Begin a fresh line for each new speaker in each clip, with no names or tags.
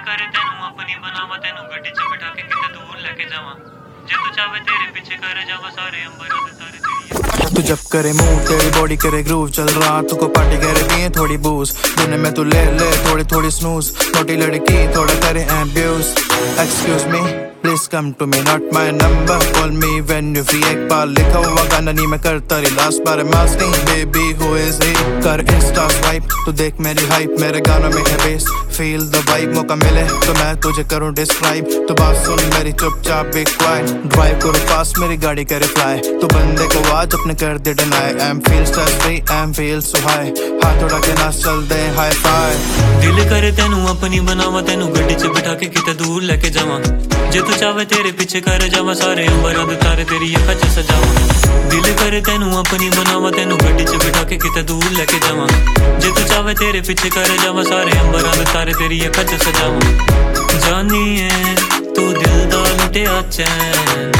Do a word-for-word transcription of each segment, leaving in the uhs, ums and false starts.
करे तेनू अपनी बनावा, तेनू गड्डी च बिठा के किते दूर लेके जावा। जे तू चाहे तेरे पीछे करे जावा सारे अंबर दे तारे तेरी।
तू जब करे मूव तेरी बॉडी करे ग्रूव, चल रहा तू को पार्टी करे पिए थोड़ी बूज, दिन में तू ले ले थोड़ी थोड़ी स्नूज, छोटी लड़की थोड़ा करे abuse. Excuse me please come to me, not my number, call me when you free. एक बार लिखा हुआ गाना नहीं मैं करता रिलास, बार मास्टिंग बेबी हु इज ही, कर इंस्टा स्वाइप तू देख मेरी हाइप, मेरे गानों में है बेस फील द वाइब। मौका मिले तो मैं तुझे करूं डिस्क्राइब, तू बात सुन मेरी चुपचाप बी क्वाइट, ड्राइव करो पास मेरी गाड़ी करे फ्लाई, तू बंदे को आज अपने कर दे deny. I am feel stress free, I am feel so high, हाथ उड़ा के नाच चल दे हाई फाई।
दिल करे तेनू अपनी बनावा, तेनू गड्डी च बिठा के किते दूर लेके जावा। जे तू चाहे तेरे पीछे कर जावा सारे अंबरां दे तारे तेरी अखां च सजावा। दिल करे तेनू अपनी बनावा, तेनू गड्डी च बिठा के किते दूर लेके जावा। जे तू चाहे तेरे पीछे कर जावा सारे अंबरां दे तारे तेरी अखां च सजावा। जानिए तू दिल दा लुटिया चैन,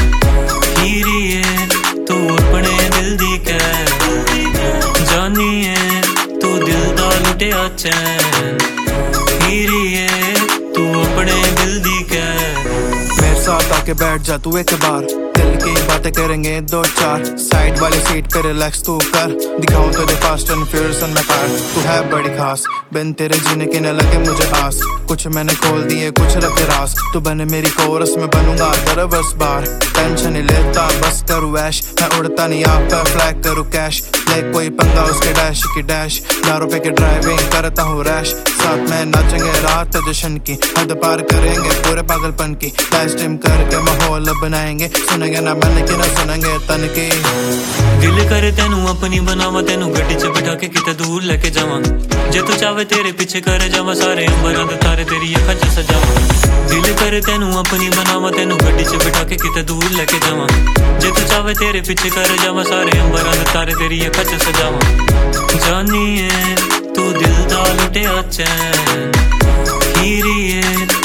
हीरिए तू अपने दिल दी कैन। जानिए तू दिल दा लुटिया चैन, हीरिए तू अपने दिल दी कैन।
मेरे साथ आके बैठ जा तू एक बार, दिल की बातें करेंगे दो चार, साइड वाली सीट पे रिलैक्स तू कर, दिखाऊं तुझे फास्ट एंड फ्यूरियस मैं कार। तू है बड़ी खास, बिन तेरे जीने के न लगे मुझे आस, कुछ मैंने खोल दिए कुछ रखे रास, तू बने मेरी कोरस में बनूंगा दरबस बार। टेंशन नहीं लेता बस करूँ ऐश, मैं उड़ता नहीं आप पे फ्लैग करूँ कैश, ले कोई पंगा उसके डैश की डैश, दारू पे के ड्राइविंग करता हूँ रैश, साथ में नाचेंगे रात जश्न की, हद पार करेंगे पूरे पागलपन की, लाइव स्ट्रीम करके माहौल बनाएंगे, सुनेंगे ना मन की ना सुनेंगे तन की।
दिल करे तेनू अपनी बनावा, तेनू गड्डी च बिठा के किते दूर लेके जावा। जे तू चाहे तेरे पीछे करे जावा सारे अंबरां दे तारे तेरी अखां च सजावा। दिल करे तेनू अपनी बनावा, तेनू गड्डी च बिठा के किते दूर लेके जावा। जे तू चाहे तेरे पीछे करे जावा सारे अंबरां दे तारे तेरी अखां च सजावा। जानिए तू दिल दा लुटिया चैन, हीरिए